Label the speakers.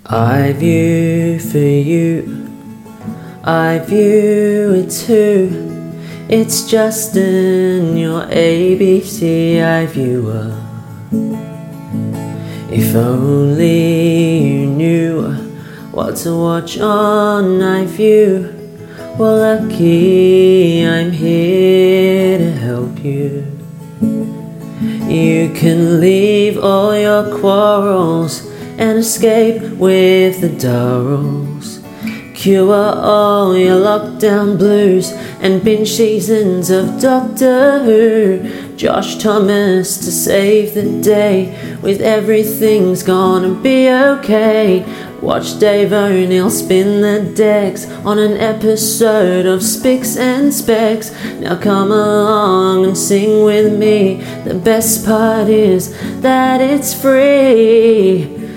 Speaker 1: I view for you, I view it too. It's just in your ABC iViewer. If only you knew what to watch on iView. Well, lucky I'm here to help you. You can leave all your quarrels and escape with the Durrells. Cure all your lockdown blues and binge seasons of Doctor Who. Josh Thomas to save the day with Everything's Gonna Be Okay. Watch Dave O'Neill spin the decks on an episode of Spicks and Specks. Now come along and sing with me. The best part is that it's free.